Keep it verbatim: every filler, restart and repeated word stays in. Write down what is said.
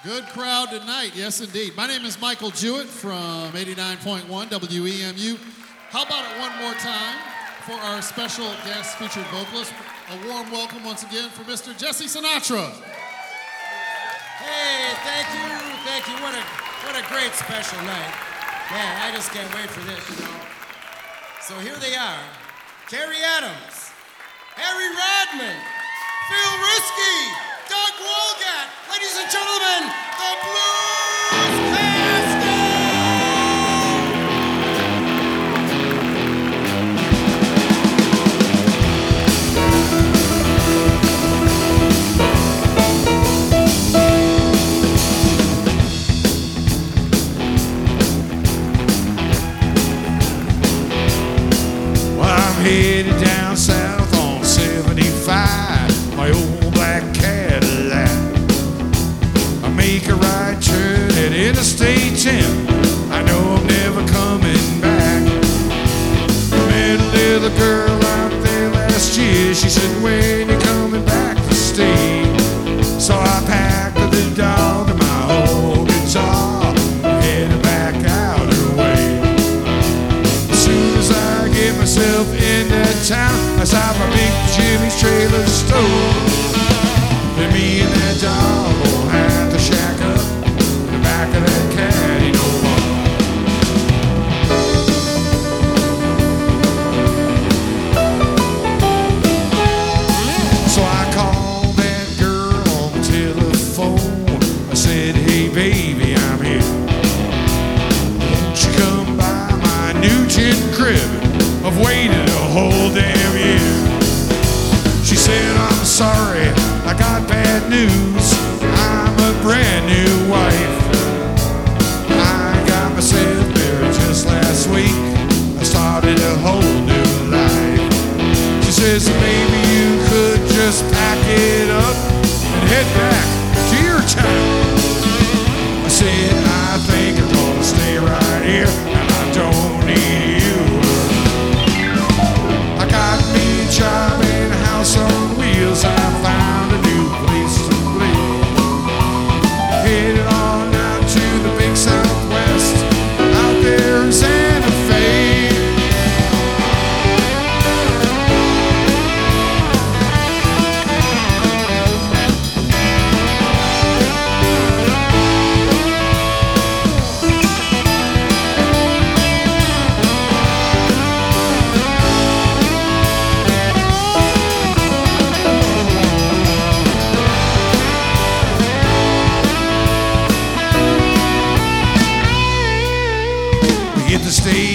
Good crowd tonight, yes indeed. My name is Michael Jewett from eighty-nine point one W E M U. How about it one more time for our special guest featured vocalist? A warm welcome once again for Mister Jesse Sinatra. Hey, thank you, thank you. What a what a great special night. Man, I just can't wait for this, you know. So here they are. Terry Adams, Harry Rodman, Phil Risky, Doug Wolgat, ladies and gentlemen, the Blues Castle! Well, I'm headed down south on seventy-five, my old black Cadillac. I make a right turn at Interstate ten. I know I'm never coming back. Met a little girl out there last year. She said, when you coming back to stay? So I packed the dog and my old guitar, headed back out her way. As soon as I get myself in that town, I saw my big Jimmy's trailer store. Then me and that dog will have to shack up in the back of that caddy no more. So I called that girl on the telephone. I said, hey baby, I'm here. Won't you come by my new tin crib? I've waited a whole damn year. She said, I'm sorry, I got bad news. I'm a brand new wife. I got myself married just last week. I started a whole new life. She says, maybe you could just pack it up and head back to your town. I said, I think I'm gonna stay right here, and I don't need you. I got me a job in a house on wheels. I found a new place to live. Headed on out to the big Southwest, out there in Santa Fe. Hit the stage